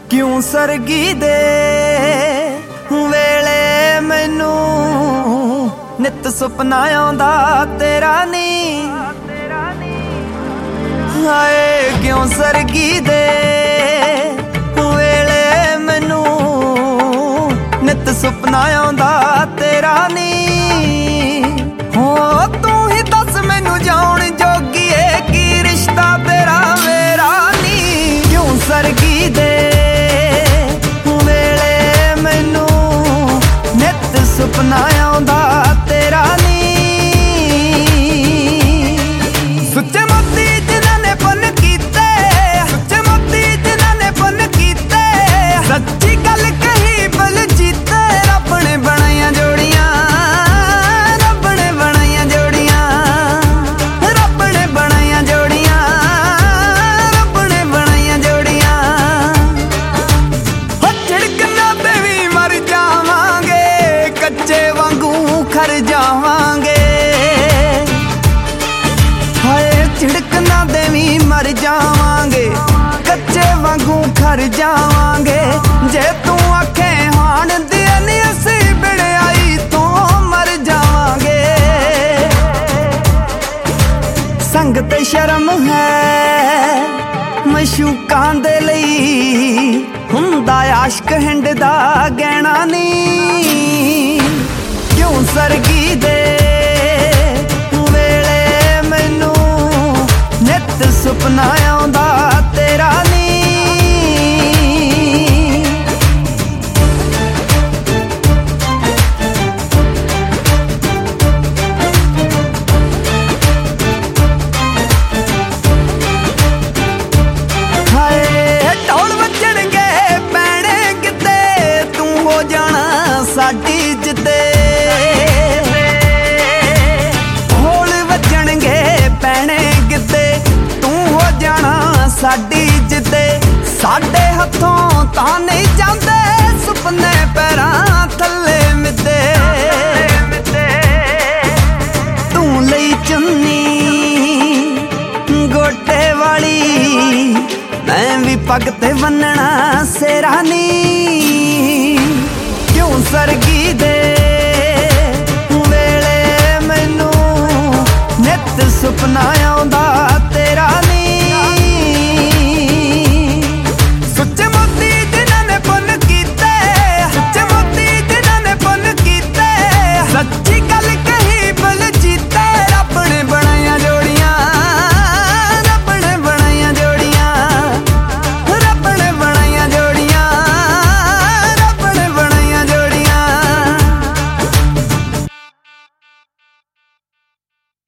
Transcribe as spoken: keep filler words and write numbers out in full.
क्यों सरगी दे वेले मैनू नित सुपना आउंदा तेरा नी। हाय क्यों सरगी दे वेले मैनू नित सुपना आउंदा तेरा नी। हो तू ही दस मैनू जाउण जोगी है की रिश्ता तेरा मेरा नी। क्यों सरगी दे सुपना आउंदा तेरा नी। सुच्चे मोती जिन्हां ने पुन कीते, सुच्चे मोती जिन्हां ने पुन कीते, सच्ची गल कही बल जीते। रब ने बनाइया जोड़ियां, रब ने बनाइया जोड़ियां, रब ने बनाइया जोड़ियां, रब ने बनाइया जोड़ियां। हो झिड़कना ते भी मर जावांगे, कच्चे वांगू खर जावांगे। हाय झिड़कना दे भी मर जावांगे, कच्चे वांगू खर जावांगे। जे तू आखे हाण दी नी असी बिड़ाई तो मर जावांगे। संग ते शर्म है मशूकां दे लई, हुंदा आशिक हिंड दा गहना नी। क्यों सरगी दे वेले मैनू नित सुपना आउंदा तेरा नी। हाय ढोल वजणगे पैणे किते, तू हो जाना साडी जिद्दे। साडी जिद्दे साडे हथों तां नहीं जांदे।